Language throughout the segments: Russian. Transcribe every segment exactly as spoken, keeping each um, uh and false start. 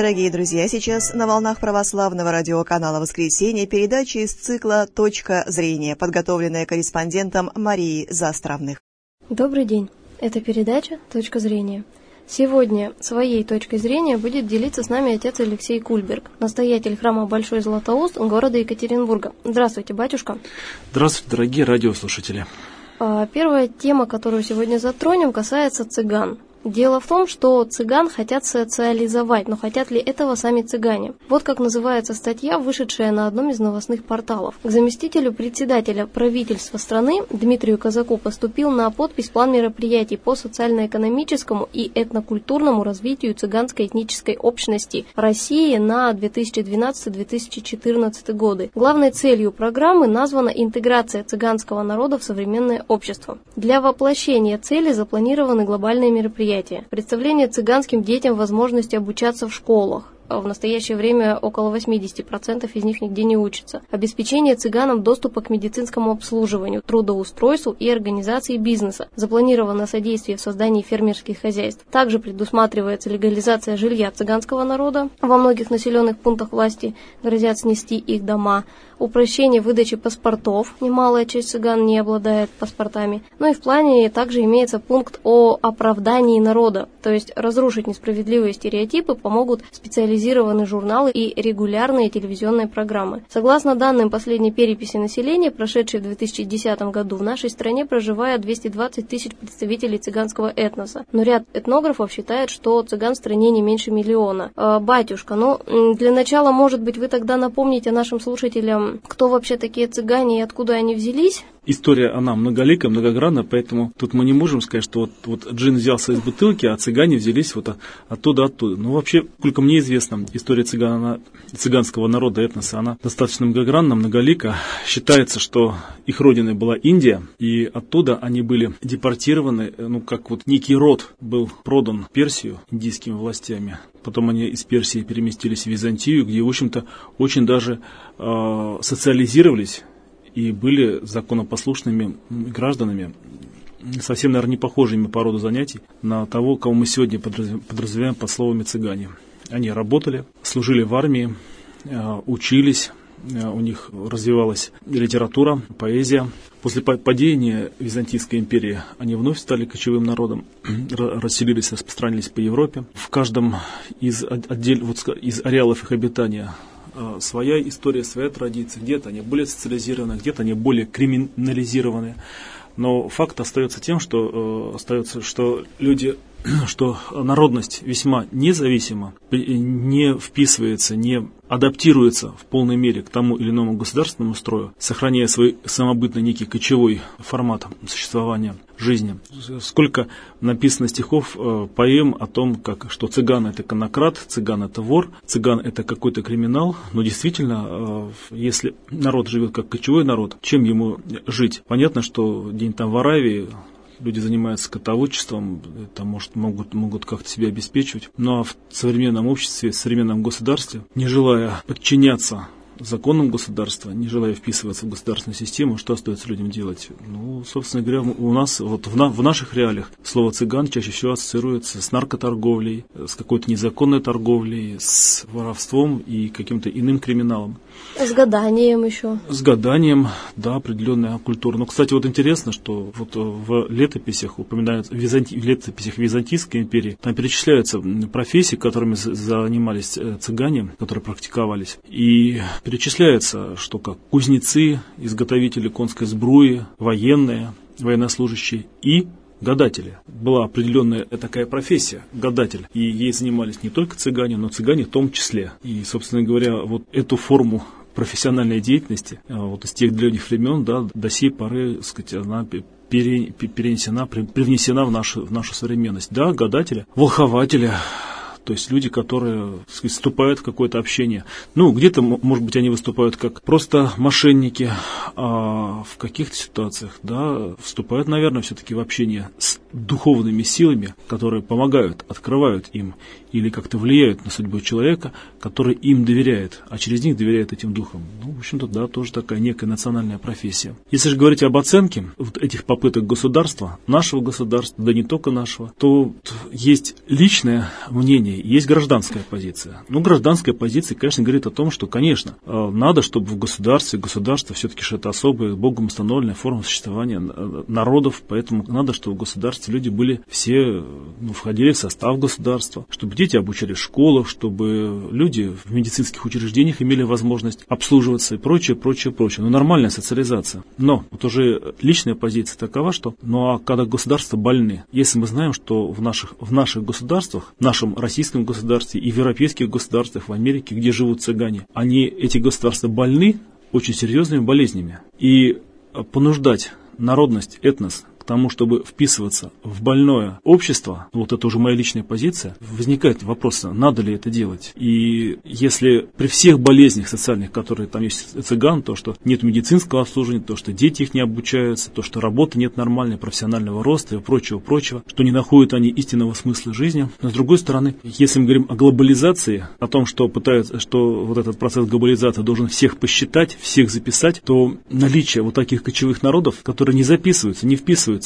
Дорогие друзья, сейчас на волнах православного радиоканала «Воскресенье» передача из цикла «Точка зрения», подготовленная корреспондентом Марией Застравных. Добрый день. Это передача «Точка зрения». Сегодня своей точкой зрения будет делиться с нами отец Алексей Кульберг, настоятель храма Большой Златоуст города Екатеринбурга. Здравствуйте, батюшка. Здравствуйте, дорогие радиослушатели. Первая тема, которую сегодня затронем, касается цыган. Дело в том, что цыган хотят социализовать, но хотят ли этого сами цыгане? Вот как называется статья, вышедшая на одном из новостных порталов. К заместителю председателя правительства страны Дмитрию Казаку поступил на подпись план мероприятий по социально-экономическому и этнокультурному развитию цыганской этнической общности России на две тысячи двенадцатый - две тысячи четырнадцатый годы. Главной целью программы названа интеграция цыганского народа в современное общество. Для воплощения цели запланированы глобальные мероприятия. Представление цыганским детям возможности обучаться в школах. В настоящее время около восемьдесят процентов из них нигде не учатся. Обеспечение цыганам доступа к медицинскому обслуживанию, трудоустройству и организации бизнеса. Запланировано содействие в создании фермерских хозяйств. Также предусматривается легализация жилья цыганского народа. Во многих населенных пунктах власти грозят снести их дома. Упрощение выдачи паспортов. Немалая часть цыган не обладает паспортами. Ну и в плане также имеется пункт о оправдании народа. То есть разрушить несправедливые стереотипы помогут специализированные журналы и регулярные телевизионные программы. Согласно данным последней переписи населения, прошедшей в две тысячи десятом году, в нашей стране проживает двести двадцать тысяч представителей цыганского этноса. Но ряд этнографов считает, что цыган в стране не меньше миллиона. Э, батюшка, ну для начала, может быть, вы тогда напомните нашим слушателям, кто вообще такие цыгане и откуда они взялись? История, она многоликая, многогранная, поэтому тут мы не можем сказать, что вот, вот джин взялся из бутылки, а цыгане взялись вот оттуда, оттуда. Ну, вообще, сколько мне известно, история цыган, она, цыганского народа, этноса, она достаточно многогранна, многолика. Считается, что их родиной была Индия, и оттуда они были депортированы, ну, как вот некий род был продан в Персию индийскими властями. Потом они из Персии переместились в Византию, где, в общем-то, очень даже э, социализировались и были законопослушными гражданами, совсем, наверное, не похожими по роду занятий на того, кого мы сегодня подразумеваем под словами цыгане. Они работали, служили в армии, учились, у них развивалась литература, поэзия. После падения Византийской империи они вновь стали кочевым народом, расселились, распространились по Европе. В каждом из, отдель, вот, из ареалов их обитания своя история, своя традиция. Где-то они более социализированы, где-то они более криминализированы. Но факт остается тем, что, э, остается, что люди, что народность весьма независима, не вписывается, не адаптируется в полной мере к тому или иному государственному строю, сохраняя свой самобытный некий кочевой формат существования жизни. Сколько написано стихов, э, поэм о том, как, что цыган — это конократ, цыган — это вор, цыган — это какой-то криминал. Но действительно, э, если народ живет как кочевой народ, чем ему жить? Понятно, что где-нибудь там в Аравии люди занимаются скотоводчеством, это может, могут, могут как-то себя обеспечивать. Но в современном обществе, в современном государстве, не желая подчиняться законам государства, не желая вписываться в государственную систему, что остается людям делать? Ну, собственно говоря, у нас, вот в, на, в наших реалиях, слово «цыган» чаще всего ассоциируется с наркоторговлей, с какой-то незаконной торговлей, с воровством и каким-то иным криминалом. С гаданием еще. С гаданием, да, определенная культура. Но, кстати, вот интересно, что вот в летописях упоминают, в, Византи... в летописях Византийской империи, там перечисляются профессии, которыми занимались цыгане, которые практиковались. И перечисляется, что как кузнецы, изготовители конской сбруи, военные, военнослужащие и гадатели. Была определенная такая профессия, гадатель. И ей занимались не только цыгане, но цыгане в том числе. И, собственно говоря, вот эту форму профессиональной деятельности вот из тех древних времен, да, до сей поры, так сказать, она перенесена, привнесена в нашу, в нашу современность. Да, гадатели, волхователи, то есть люди, которые, так сказать, вступают в какое-то общение. Ну, где-то, может быть, они выступают как просто мошенники, а в каких-то ситуациях, да, вступают, наверное, все-таки в общение с духовными силами, которые помогают, открывают им или как-то влияют на судьбу человека, который им доверяет, а через них доверяет этим духам. Ну, в общем-то, да, тоже такая некая национальная профессия. Если же говорить об оценке вот этих попыток государства, нашего государства, да не только нашего, то есть личное мнение, есть гражданская позиция. Ну, гражданская позиция, конечно, говорит о том, что, конечно, надо, чтобы в государстве, государство все-таки же это особая, Богом установленная форма существования народов, поэтому надо, чтобы в государстве люди были все, ну, входили в состав государства, чтобы дети обучались в школах, чтобы люди в медицинских учреждениях имели возможность обслуживаться и прочее, прочее, прочее. Ну, нормальная социализация. Но вот уже личная позиция такова, что, ну, а когда государства больны, если мы знаем, что в наших, в наших государствах, в нашем российском государстве и в европейских государствах, в Америке, где живут цыгане, они, эти государства больны очень серьезными болезнями. И понуждать народность, этнос к тому, чтобы вписываться в больное общество, вот это уже моя личная позиция, возникает вопрос, надо ли это делать. И если при всех болезнях социальных, которые там есть цыган, то, что нет медицинского обслуживания, то, что дети их не обучаются, то, что работы нет нормальной, профессионального роста и прочего, прочего, что не находят они истинного смысла жизни. Но с другой стороны, если мы говорим о глобализации, о том, что пытаются, что вот этот процесс глобализации должен всех посчитать, всех записать, то наличие вот таких кочевых народов, которые не записываются, не вписываются,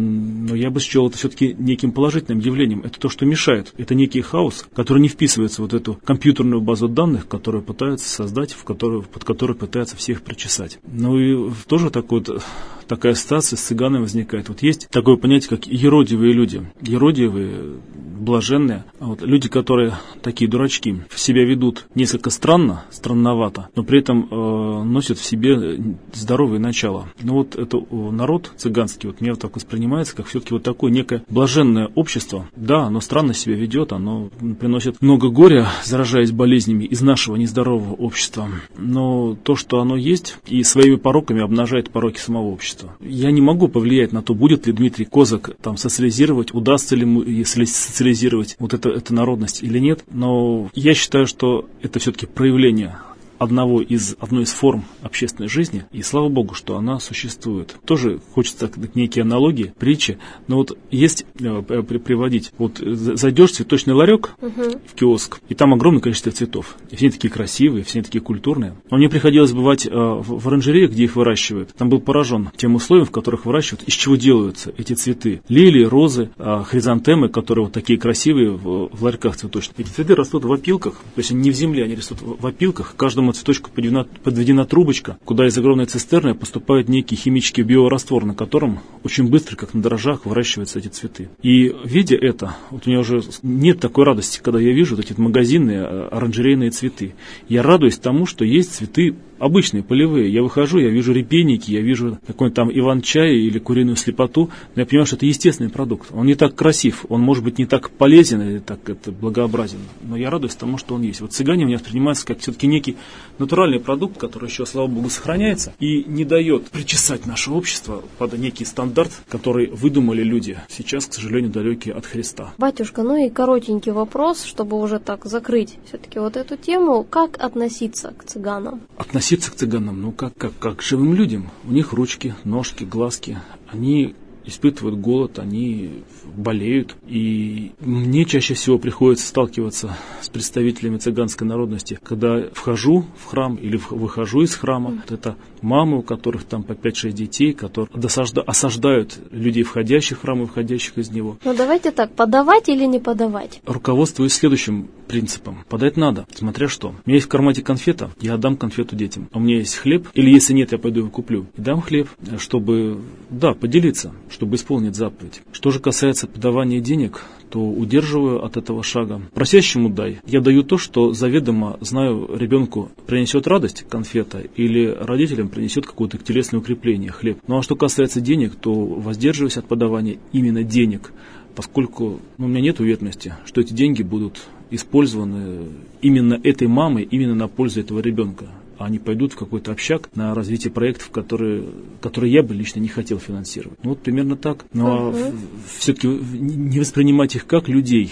но я бы счел это все-таки неким положительным явлением. Это то, что мешает. Это некий хаос, который не вписывается в вот эту компьютерную базу данных, которую пытаются создать, в которую, под которую пытаются всех причесать. Ну и тоже такой вот, такая ситуация с цыганами возникает. Вот есть такое понятие, как еродивые люди. Еродивые, блаженные. Вот люди, которые такие дурачки, себя ведут несколько странно, странновато, но при этом э, носят в себе здоровые начала. Ну вот это народ цыганский, вот мне вот так воспринимается, как все-таки вот такое некое блаженное общество. Да, оно странно себя ведет, оно приносит много горя, заражаясь болезнями из нашего нездорового общества. Но то, что оно есть, и своими пороками обнажает пороки самого общества. Я не могу повлиять на то, будет ли Дмитрий Козак там социализировать, удастся ли ему социализировать вот это, эту народность или нет, но я считаю, что это все-таки проявление одного из, одной из форм общественной жизни, и слава Богу, что она существует. Тоже хочется некие аналогии, притчи, но вот есть э, приводить, вот зайдешь в цветочный ларек, uh-huh. в киоск, и там огромное количество цветов, и все они такие красивые, все они такие культурные. Но мне приходилось бывать э, в, в оранжерее, где их выращивают, там был поражен тем условием, в которых выращивают, из чего делаются эти цветы. Лилии, розы, э, хризантемы, которые вот такие красивые в, в ларьках цветочных. Эти цветы растут в опилках, то есть они не в земле, они растут в опилках, каждому цветочку подведена, подведена трубочка, куда из огромной цистерны поступает некий химический биораствор, на котором очень быстро, как на дрожжах, выращиваются эти цветы. И видя это, вот у меня уже нет такой радости, когда я вижу вот эти магазинные оранжерейные цветы. Я радуюсь тому, что есть цветы обычные, полевые. Я выхожу, я вижу репейники, я вижу какой-нибудь там иван-чай или куриную слепоту, но я понимаю, что это естественный продукт. Он не так красив, он может быть не так полезен или так это благообразен, но я радуюсь тому, что он есть. Вот цыгане у меня воспринимаются как все-таки некий натуральный продукт, который еще, слава Богу, сохраняется и не дает причесать наше общество под некий стандарт, который выдумали люди, сейчас, к сожалению, далекие от Христа. Батюшка, ну и коротенький вопрос, чтобы уже так закрыть все-таки вот эту тему. Как относиться к цыганам? Относиться к цыганам, ну как, как, как к живым людям. У них ручки, ножки, глазки. Они испытывают голод, они болеют. И мне чаще всего приходится сталкиваться с представителями цыганской народности, когда вхожу в храм или выхожу из храма. Mm. Это мамы, у которых там по пять-шесть детей, которые досажда, осаждают людей, входящих в храм и выходящих из него. Ну давайте так, подавать или не подавать? Руководствуюсь следующим принципом. Подать надо, смотря что. У меня есть в кармане конфета, я отдам конфету детям. А у меня есть хлеб, или если нет, я пойду его куплю. И дам хлеб, чтобы, да, поделиться, чтобы исполнить заповедь. Что же касается подавания денег, то удерживаю от этого шага. Просящему дай. Я даю то, что заведомо знаю, ребенку принесет радость конфета, или родителям принесет какое-то телесное укрепление, хлеб. Ну а что касается денег, то воздерживаюсь от подавания именно денег, поскольку ну, у меня нет уверенности, что эти деньги будут использованы именно этой мамой, именно на пользу этого ребенка. А они пойдут в какой-то общак на развитие проектов, которые, которые я бы лично не хотел финансировать. Ну вот примерно так. Но uh-huh. все-таки не воспринимать их как людей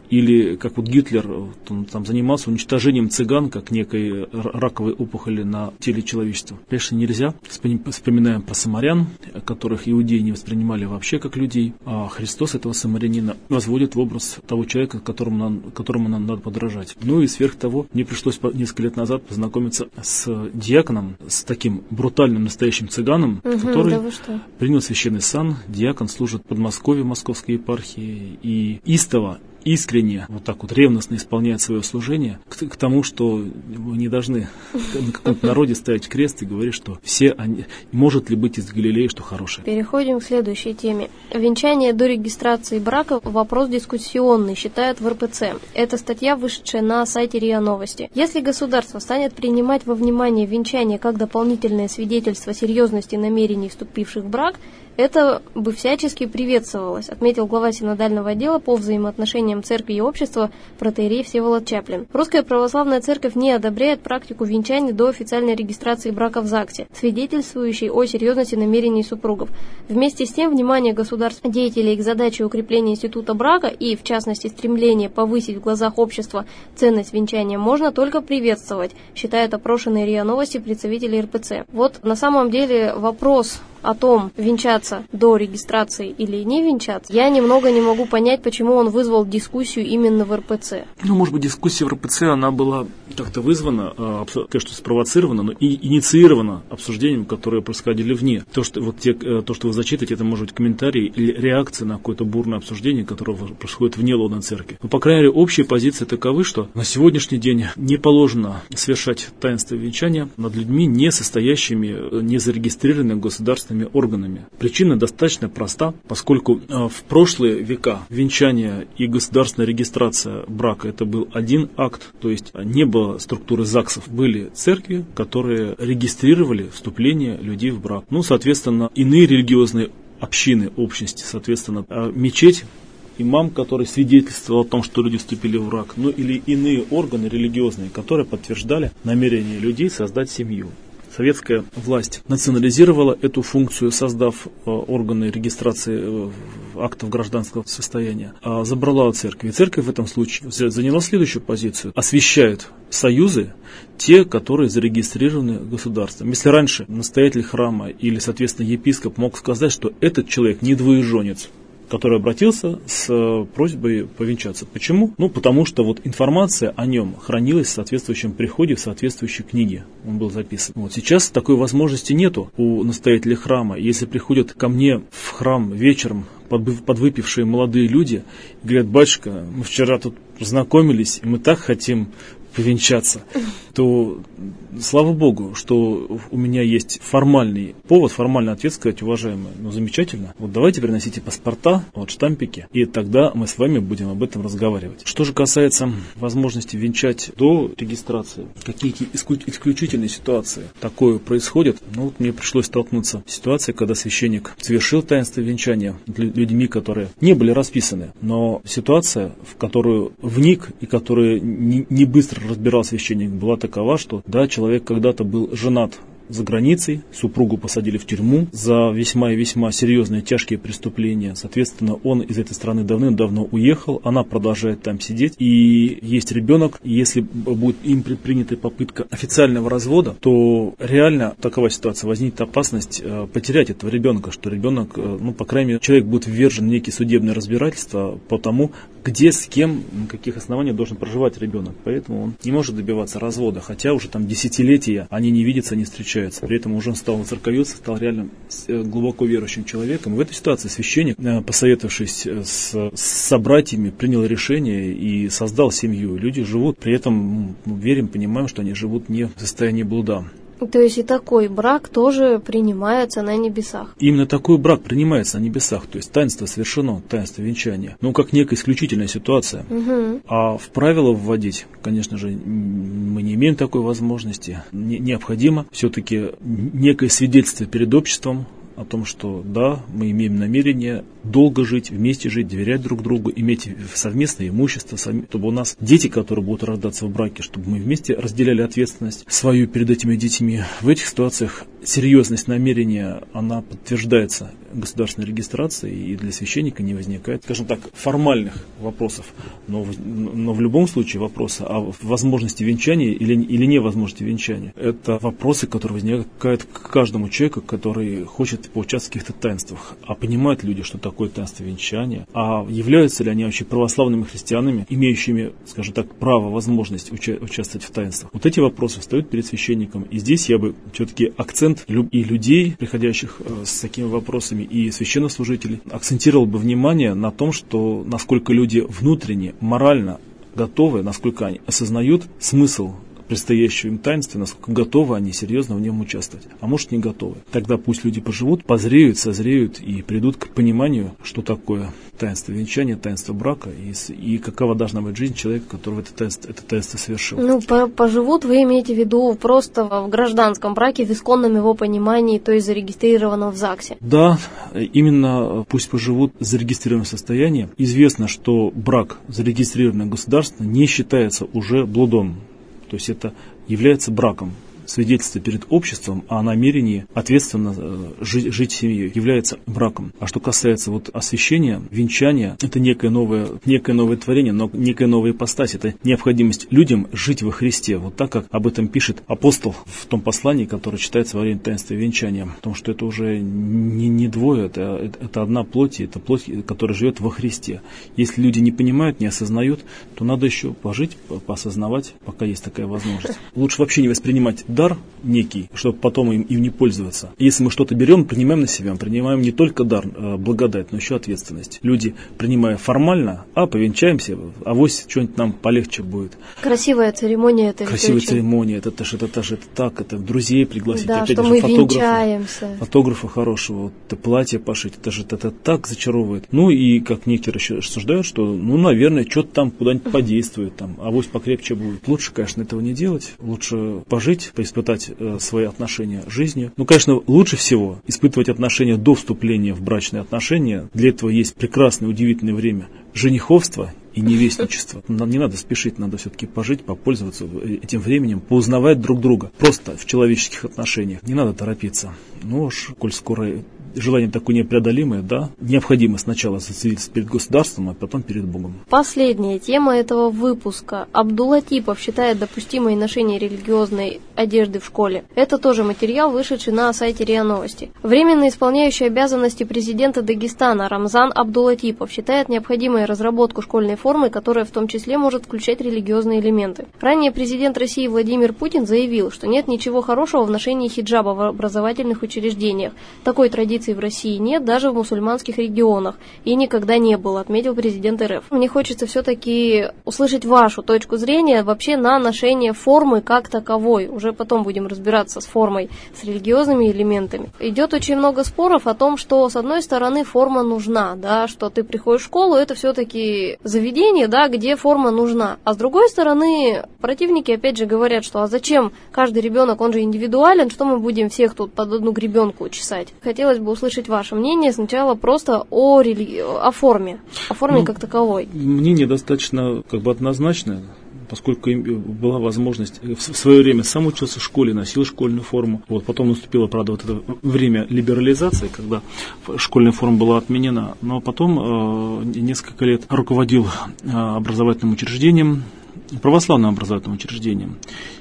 или как вот Гитлер он, там занимался уничтожением цыган как некой раковой опухоли на теле человечества. Конечно, нельзя. Вспоминаем про самарян, которых иудеи не воспринимали вообще как людей, а Христос этого самарянина возводит в образ того человека, которому нам, которому нам надо подражать. Ну и сверх того, мне пришлось несколько лет назад познакомиться с диаконом, с таким брутальным настоящим цыганом, угу, который да принял священный сан. Диакон служит в Подмосковье Московской епархии и истово, искренне, вот так вот ревностно исполняет свое служение к, к тому, что мы не должны на каком-то народе ставить крест и говорить, что все они, может ли быть из Галилеи что хорошее. Переходим к следующей теме. Венчание до регистрации брака – вопрос дискуссионный, считают в эр пэ цэ. Это статья, вышедшая на сайте РИА Новости. Если государство станет принимать во внимание венчание как дополнительное свидетельство серьезности намерений вступивших в брак, это бы всячески приветствовалось, отметил глава синодального отдела по взаимоотношениям церкви и общества протоиерей Всеволод Чаплин. Русская православная церковь не одобряет практику венчания до официальной регистрации брака в ЗАГСе, свидетельствующей о серьезности намерений супругов. Вместе с тем, внимание государственных деятелей к задаче укрепления института брака и, в частности, стремление повысить в глазах общества ценность венчания можно только приветствовать, считают опрошенные РИА Новости представители эр пэ цэ. Вот на самом деле вопрос о том, венчаться до регистрации или не венчаться, я немного не могу понять, почему он вызвал дискуссию именно в эр пэ цэ. Ну, может быть, дискуссия в эр пэ цэ, она была как-то вызвана, конечно, спровоцирована, но и инициирована обсуждением, которые происходили вне. То, что, вот те, то, что вы зачитываете, это может быть комментарий или реакция на какое-то бурное обсуждение, которое происходит вне лона церкви. Но, по крайней мере, общие позиции таковы, что на сегодняшний день не положено совершать таинство венчания над людьми, не состоящими, не зарегистрированными государственными органами. Причина достаточно проста, поскольку э, в прошлые века венчание и государственная регистрация брака это был один акт, то есть не было структуры ЗАГСов, были церкви, которые регистрировали вступление людей в брак. Ну, соответственно, иные религиозные общины, общности, соответственно, э, мечеть, имам, который свидетельствовал о том, что люди вступили в брак, ну или иные органы религиозные, которые подтверждали намерение людей создать семью. Советская власть национализировала эту функцию, создав э, органы регистрации э, актов гражданского состояния, а забрала у церкви. И церковь в этом случае заняла следующую позицию. Освящает союзы те, которые зарегистрированы государством. Если раньше настоятель храма или, соответственно, епископ мог сказать, что этот человек не двоеженец, который обратился с просьбой повенчаться. Почему? Ну, потому что вот информация о нем хранилась в соответствующем приходе, в соответствующей книге. Он был записан. Вот сейчас такой возможности нету у настоятеля храма. Если приходят ко мне в храм вечером подвыпившие молодые люди и говорят: батюшка, мы вчера тут познакомились, и мы так хотим повенчаться, то слава Богу, что у меня есть формальный повод, формальный ответ сказать: уважаемые, ну замечательно, вот давайте приносите паспорта, вот штампики, и тогда мы с вами будем об этом разговаривать. Что же касается возможности венчать до регистрации, какие исключительные ситуации такое происходит, ну вот мне пришлось столкнуться с ситуацией, когда священник совершил таинство венчания людьми, которые не были расписаны, но ситуация, в которую вник и которую не, не быстро разбирал священник, была такова, что да, человек когда-то был женат за границей, супругу посадили в тюрьму за весьма и весьма серьезные тяжкие преступления. Соответственно, он из этой страны давным-давно уехал, она продолжает там сидеть, и есть ребенок. И если будет им предпринята попытка официального развода, то реально такова ситуация, возникнет опасность э, потерять этого ребенка, что ребенок, э, ну, по крайней мере, человек будет ввержен в некие судебные разбирательства по тому, где, с кем, на каких основаниях должен проживать ребенок. Поэтому он не может добиваться развода, хотя уже там десятилетия они не видятся, не встречаются. При этом уже он стал воцерковился, стал реально глубоко верующим человеком. В этой ситуации священник, посоветовавшись с, с собратьями, принял решение и создал семью. Люди живут, при этом мы верим, понимаем, что они живут не в состоянии блуда. То есть и такой брак тоже принимается на небесах. Именно такой брак принимается на небесах. То есть таинство совершено, таинство венчания. Ну, как некая исключительная ситуация. Угу. А в правила вводить, конечно же, мы не имеем такой возможности. Не, необходимо все-таки некое свидетельство перед обществом о том, что да, мы имеем намерение долго жить, вместе жить, доверять друг другу, иметь совместное имущество, чтобы у нас дети, которые будут рождаться в браке, чтобы мы вместе разделяли ответственность свою перед этими детьми. В этих ситуациях серьезность намерения, она подтверждается государственной регистрацией, и для священника не возникает, скажем так, формальных вопросов. Но, но в любом случае вопросы о возможности венчания или, или невозможности венчания, это вопросы, которые возникают к каждому человеку, который хочет поучаствовать в каких-то таинствах. А понимают люди, что такое таинство венчания? А являются ли они вообще православными христианами, имеющими, скажем так, право, возможность уча- участвовать в таинствах? Вот эти вопросы встают перед священником. И здесь я бы все-таки акцент и людей, приходящих с такими вопросами, и священнослужителей, акцентировал бы внимание на том, что насколько люди внутренне, морально готовы, насколько они осознают смысл предстоящего им таинства, насколько готовы они серьезно в нем участвовать. А может, не готовы. Тогда пусть люди поживут, позреют, созреют и придут к пониманию, что такое таинство венчания, таинство брака и, и какова должна быть жизнь человека, который это таинство, это таинство совершил. Ну, поживут, вы имеете в виду просто в гражданском браке, в исконном его понимании, то есть зарегистрированном в ЗАГСе? Да, именно пусть поживут в зарегистрированном состоянии. Известно, что брак, зарегистрированный государственно, не считается уже блудом. То есть это является браком. Свидетельство перед обществом о намерении ответственно жить, жить семьей является браком. А что касается вот освящения, венчания, это некое новое, некое новое творение, но некая новая ипостась. Это необходимость людям жить во Христе. Вот так, как об этом пишет апостол в том послании, которое читается во время таинства венчания. Потому что это уже не, не двое, это, это одна плоть, это плоть, которая живет во Христе. Если люди не понимают, не осознают, то надо еще пожить, поосознавать, пока есть такая возможность. Лучше вообще не воспринимать дар некий, чтобы потом им, им не пользоваться. Если мы что-то берем, принимаем на себя, принимаем не только дар, благодать, но еще ответственность. Люди, принимая формально, а повенчаемся, авось что-нибудь нам полегче будет. Красивая церемония это. Красивая церемония, это, это, это, это, это так, это друзей пригласить, да, опять что же, мы фотографа, венчаемся. фотографа хорошего, вот, это платье пошить, это же это, это так зачаровывает. Ну и как некоторые рассуждают, что, ну, наверное, что-то там куда-нибудь подействует, там, авось покрепче будет. Лучше, конечно, этого не делать, лучше пожить, испытать э, свои отношения с жизнью. Ну, конечно, лучше всего испытывать отношения до вступления в брачные отношения. Для этого есть прекрасное, удивительное время жениховства и невестничества. Не надо спешить, надо все-таки пожить, попользоваться этим временем, поузнавать друг друга. Просто в человеческих отношениях. Не надо торопиться. Ну уж, коль скоро желание такое непреодолимое, да, необходимо сначала засвидетельствовать перед государством, а потом перед Богом. Последняя тема этого выпуска. Абдулатипов считает допустимое ношение религиозной одежды в школе. Это тоже материал, вышедший на сайте РИА Новости. Временно исполняющий обязанности президента Дагестана Рамзан Абдулатипов считает необходимой разработку школьной формы, которая в том числе может включать религиозные элементы. Ранее президент России Владимир Путин заявил, что нет ничего хорошего в ношении хиджаба в образовательных учреждениях. Такой традиции в России нет, даже в мусульманских регионах, и никогда не было, отметил президент РФ. Мне хочется все-таки услышать вашу точку зрения вообще на ношение формы как таковой. Уже потом будем разбираться с формой, с религиозными элементами. Идет очень много споров о том, что с одной стороны форма нужна, да, что ты приходишь в школу, это все-таки заведение, да, где форма нужна. А с другой стороны, противники опять же говорят, что а зачем каждый ребенок, он же индивидуален, что мы будем всех тут под одну гребенку чесать. Хотелось бы услышать ваше мнение сначала просто о, рели... о форме, о форме ну, как таковой. Мнение достаточно как бы однозначное, поскольку была возможность, в свое время сам учился в школе, носил школьную форму. Вот, потом наступило, правда, вот это время либерализации, когда школьная форма была отменена, но потом э, несколько лет руководил э, образовательным учреждением, православным образовательным учреждением.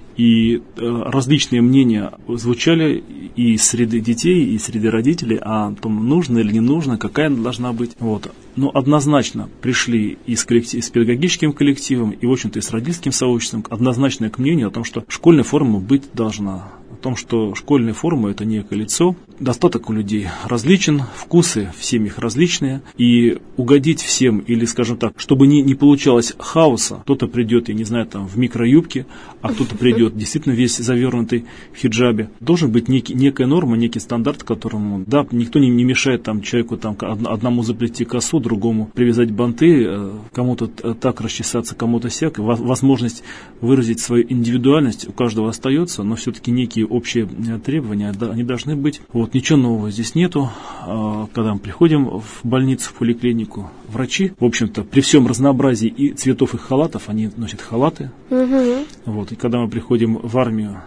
И различные мнения звучали и среди детей, и среди родителей о том, нужно или не нужно, какая она должна быть. Вот. Но однозначно пришли и с, коллектив, и с педагогическим коллективом, и, в общем-то, и с родительским сообществом однозначное к мнению о том, что школьная форма быть должна. О том, что школьная форма – это некое лицо. Достаток у людей различен, вкусы в семьях различные. И угодить всем, или, скажем так, чтобы не, не получалось хаоса, кто-то придет, я не знаю, там, в микроюбке, а кто-то придет действительно весь завернутый в хиджабе. Должен быть некий, некая норма, некий стандарт, которому, да, никто не, не мешает там, человеку там, одному заплести косу, другому привязать банты, кому-то так расчесаться, кому-то сяк. Возможность выразить свою индивидуальность у каждого остается, но все-таки некие общие требования, да, они должны быть. Вот, ничего нового здесь нету. Когда мы приходим в больницу, в поликлинику, врачи, в общем-то, при всем разнообразии и цветов их халатов, они носят халаты. Угу. Вот, и когда мы приходим в армию,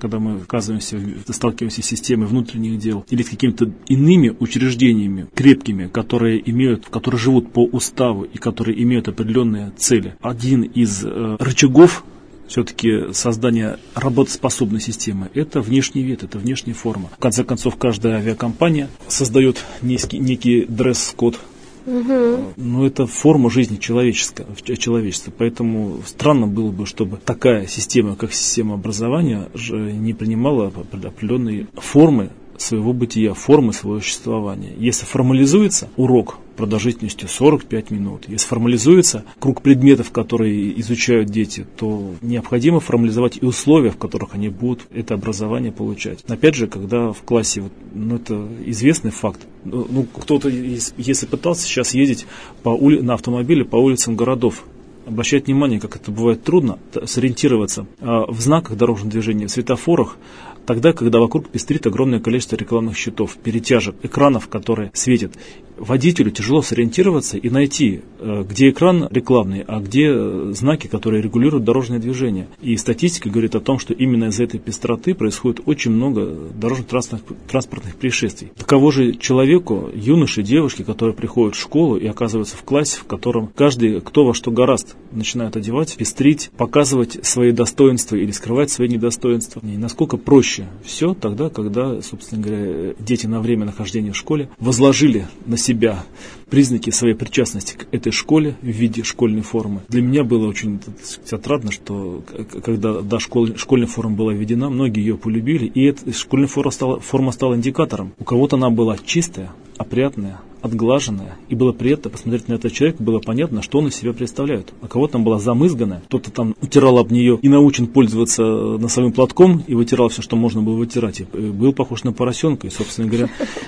когда мы оказываемся, сталкиваемся с системой внутренних дел или с какими-то иными учреждениями крепкими, которые имеют, которые живут по уставу и которые имеют определенные цели. Один из э, рычагов все-таки создания работоспособной системы – это внешний вид, это внешняя форма. В конце концов, каждая авиакомпания создает некий, некий дресс-код. Угу. Но это форма жизни человеческого, человечества. Поэтому странно было бы, чтобы такая система, как система образования, не принимала определенные формы своего бытия, формы своего существования. Если формализуется урок продолжительностью сорок пять минут, если формализуется круг предметов, которые изучают дети, то необходимо формализовать и условия, в которых они будут это образование получать. Опять же, когда в классе, ну это известный факт, ну кто-то, если пытался сейчас ездить по ули... на автомобиле по улицам городов, обращать внимание, как это бывает трудно, сориентироваться в знаках дорожного движения, в светофорах, тогда, когда вокруг пестрит огромное количество рекламных щитов, перетяжек, экранов, которые светят. Водителю тяжело сориентироваться и найти, где экран рекламный, а где знаки, которые регулируют дорожное движение. И статистика говорит о том, что именно из-за этой пестроты происходит очень много дорожно-транспортных происшествий. Таково же человеку, юноше, девушке, которые приходят в школу и оказываются в классе, в котором каждый, кто во что горазд, начинает одевать, пестрить, показывать свои достоинства или скрывать свои недостоинства. И насколько проще все тогда, когда, собственно говоря, дети на время нахождения в школе возложили на себя признаки своей причастности к этой школе в виде школьной формы. Для меня было очень отрадно, что когда да, школь, школьная форма была введена, многие ее полюбили, и эта школьная форма стала, форма стала индикатором. У кого-то она была чистая, опрятная, отглаженная, и было приятно посмотреть на этого человека, было понятно, что он из себя представляет. А кого-то там была замызганная, кто-то там утирал об нее и научен пользоваться носовым платком, и вытирал все, что можно было вытирать. И был похож на поросенка, и, собственно говоря,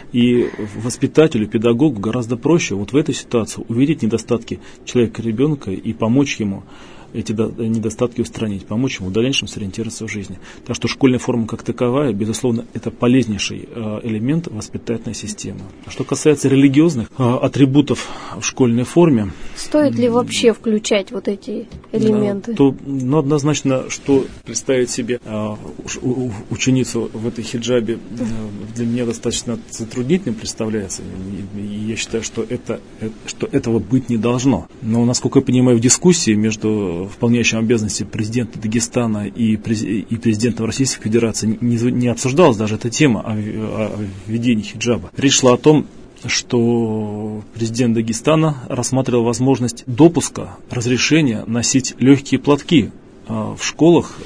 и воспитателю, педагогу гораздо проще вот в этой ситуации увидеть недостатки человека, ребенка и помочь ему эти недостатки устранить, помочь ему в дальнейшем сориентироваться в жизни. Так что школьная форма как таковая, безусловно, это полезнейший элемент воспитательной системы. А что касается религиозных атрибутов в школьной форме... Стоит ли вообще включать вот эти элементы? Да, то, ну, однозначно, что представить себе ученицу в этой хиджабе для меня достаточно затруднительным представляется. И я считаю, что, это, что этого быть не должно. Но, насколько я понимаю, в дискуссии между выполняющим обязанности президента Дагестана и, и президентом Российской Федерации не, не обсуждалась даже эта тема о, о введении хиджаба. Речь шла о том, что президент Дагестана рассматривал возможность допуска, разрешения носить легкие платки в школах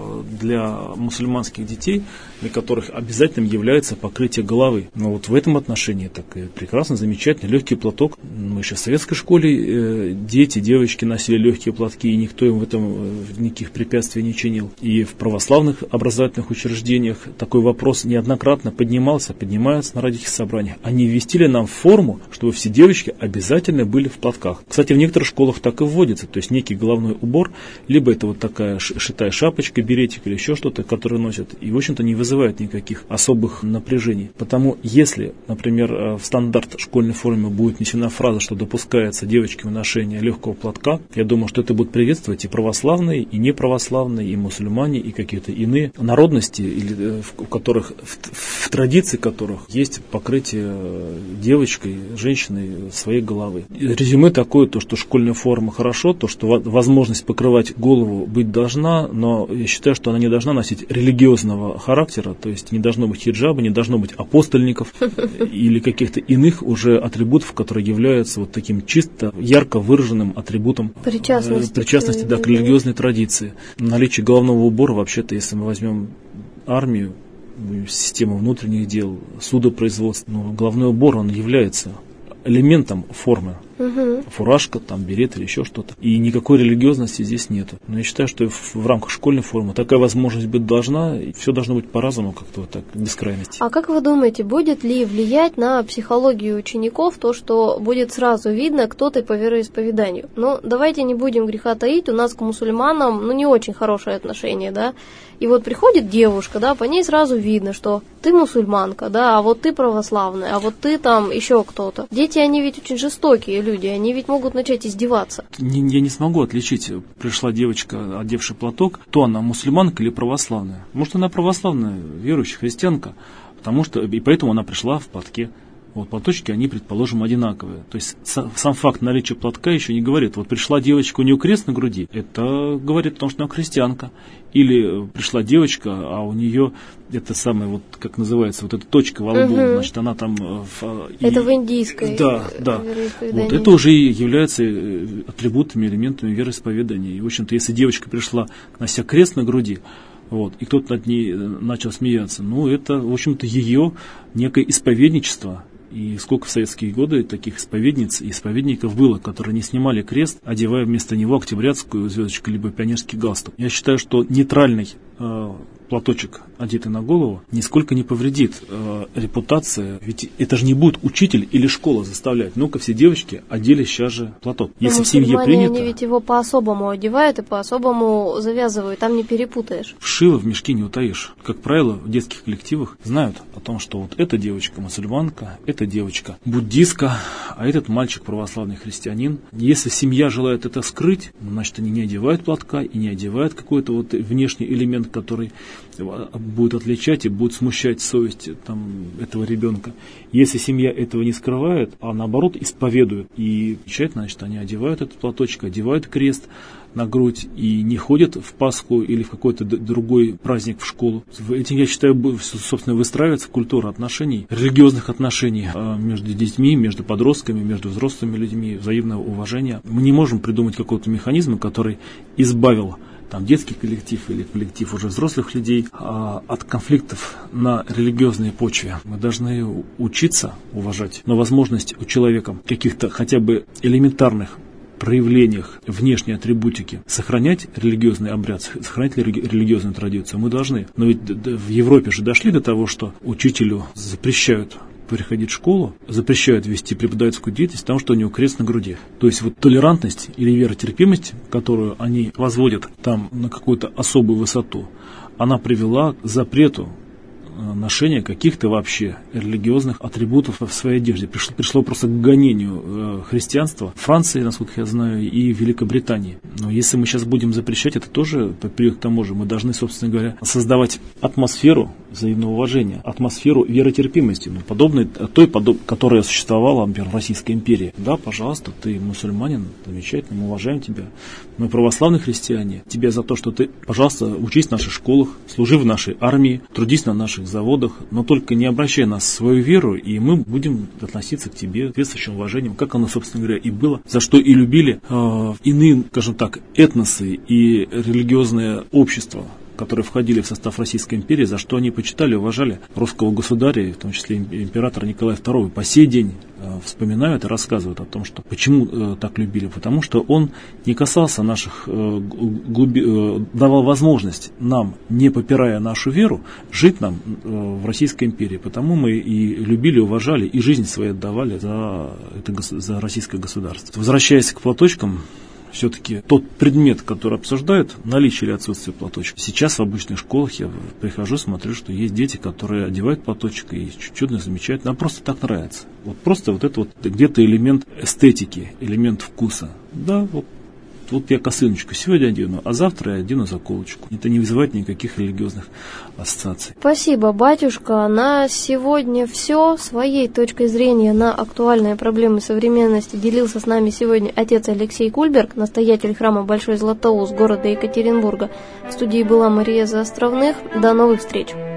для мусульманских детей, для которых обязательным является покрытие головы. Но вот в этом отношении так прекрасно, замечательно, легкий платок. Мы еще в советской школе дети, девочки носили легкие платки, и никто им в этом никаких препятствий не чинил. И в православных образовательных учреждениях такой вопрос неоднократно поднимался, поднимается на родительских собраниях. Они ввестили нам форму, чтобы все девочки обязательно были в платках. Кстати, в некоторых школах так и вводится, то есть некий головной убор, либо это вот такая шитая шапочка, беретик или еще что-то, которое носят, и, в общем-то, не вызывает никаких особых напряжений. Потому, если, например, в стандарт школьной формы будет внесена фраза, что допускается девочкам ношение легкого платка, я думаю, что это будут приветствовать и православные, и неправославные, и мусульмане, и какие-то иные народности, или, в которых, в, в традиции которых есть покрытие девочкой, женщиной своей головы. Резюме такое, то, что школьная форма хорошо, то, что возможность покрывать голову быть должна, но я считаю, что она не должна носить религиозного характера, то есть не должно быть хиджаба, не должно быть апостольников или каких-то иных уже атрибутов, которые являются вот таким чисто ярко выраженным атрибутом причастности, причастности да, к религиозной традиции. Наличие головного убора, вообще-то, если мы возьмем армию, систему внутренних дел, судопроизводства, ну, головной убор, он является элементом формы. Угу. Фуражка, там, берет или еще что-то. И никакой религиозности здесь нету. Но я считаю, что в, в рамках школьной формы такая возможность быть должна, и все должно быть по-разному, как-то вот так, без крайности. А как вы думаете, будет ли влиять на психологию учеников то, что будет сразу видно, кто ты по вероисповеданию? Ну, давайте не будем греха таить, у нас к мусульманам, ну, не очень хорошее отношение, да? И вот приходит девушка, да, по ней сразу видно, что ты мусульманка, да, а вот ты православная, а вот ты там еще кто-то. Дети, они ведь очень жестокие люди, они ведь могут начать издеваться. Не, я не смогу отличить. Пришла девочка, одевшая платок, то она мусульманка или православная. Может, она православная, верующая христианка, потому что, и поэтому она пришла в платке. Вот платочки, они, предположим, одинаковые. То есть сам факт наличия платка еще не говорит. Вот пришла девочка, у нее крест на груди, это говорит о том, что она христианка. Или пришла девочка, а у нее это самое, вот как называется, вот эта точка во лбу, угу. Значит, она там... В, это и, в индийской. Да, да. Вот это уже является атрибутами, элементами вероисповедания. И, в общем-то, если девочка пришла, нося крест на груди, вот, и кто-то над ней начал смеяться, ну, это, в общем-то, ее некое исповедничество. И сколько в советские годы таких исповедниц и исповедников было, которые не снимали крест, одевая вместо него октябрятскую звездочку либо пионерский галстук. Я считаю, что нейтральный э, платочек, одетый на голову, нисколько не повредит э, репутации. Ведь это же не будет учитель или школа заставлять. Ну-ка, все девочки одели сейчас же платок. Если в семье принято... Они ведь его по-особому одевают и по-особому завязывают, там не перепутаешь. Вшило в мешки не утаишь. Как правило, в детских коллективах знают о том, что вот эта девочка мусульманка, эта девочка буддистка, а этот мальчик православный христианин. Если семья желает это скрыть, значит, они не одевают платка и не одевают какой-то вот внешний элемент, который будет отличать и будет смущать совесть там, этого ребенка. Если семья этого не скрывает, а наоборот исповедует и тщательно, значит, они одевают этот платочек, одевают крест на грудь и не ходят в Пасху или в какой-то другой праздник в школу. Этим, я считаю, собственно, выстраивается культура отношений, религиозных отношений между детьми, между подростками, между взрослыми людьми, взаимного уважения. Мы не можем придумать какого-то механизма, который избавил там, детский коллектив или коллектив уже взрослых людей а, от конфликтов на религиозной почве. Мы должны учиться уважать, но возможность у человека каких-то хотя бы элементарных проявлениях внешней атрибутики сохранять религиозный обряд, сохранять религиозную традицию мы должны. Но ведь в Европе же дошли до того, что учителю запрещают приходить в школу, запрещают вести преподавательскую деятельность, потому что у него крест на груди. То есть вот толерантность или веротерпимость, которую они возводят там на какую-то особую высоту, она привела к запрету ношения каких-то вообще религиозных атрибутов в своей одежде. Пришло, пришло просто к гонению э, христианства в Франции, насколько я знаю, и в Великобритании. Но если мы сейчас будем запрещать, это тоже придет к тому же. Мы должны, собственно говоря, создавать атмосферу взаимного уважения, атмосферу веротерпимости, ну, подобной той, подоб, которая существовала, например, в Российской империи. Да, пожалуйста, ты мусульманин, замечательно, мы уважаем тебя. Мы православные христиане. Тебя за то, что ты, пожалуйста, учись в наших школах, служи в нашей армии, трудись на наших заводах, но только не обращай нас в свою веру, и мы будем относиться к тебе с соответствующим уважением, как оно, собственно говоря, и было, за что и любили э, иные, скажем так, этносы и религиозное общество, которые входили в состав Российской империи, за что они почитали, уважали русского государя, в том числе императора Николая второго. По сей день э, вспоминают и рассказывают о том, что почему э, так любили, потому что он не касался наших, э, глуби, э, давал возможность нам, не попирая нашу веру, жить нам э, в Российской империи. Потому мы и любили, уважали, и жизнь свою отдавали за, это, за российское государство. Возвращаясь к платочкам, все-таки тот предмет, который обсуждают, наличие или отсутствие платочка. Сейчас в обычных школах я прихожу, смотрю, что есть дети, которые одевают платочек и чудно, замечательно, нам просто так нравится. Вот просто вот это вот где-то элемент эстетики, элемент вкуса. Да, вот. Вот я косыночку сегодня одену, а завтра я одену заколочку. Это не вызывает никаких религиозных ассоциаций. Спасибо, батюшка. На сегодня все. Своей точкой зрения на актуальные проблемы современности делился с нами сегодня отец Алексей Кульберг, настоятель храма Большой Златоуст города Екатеринбурга. В студии была Мария Заостровных. До новых встреч.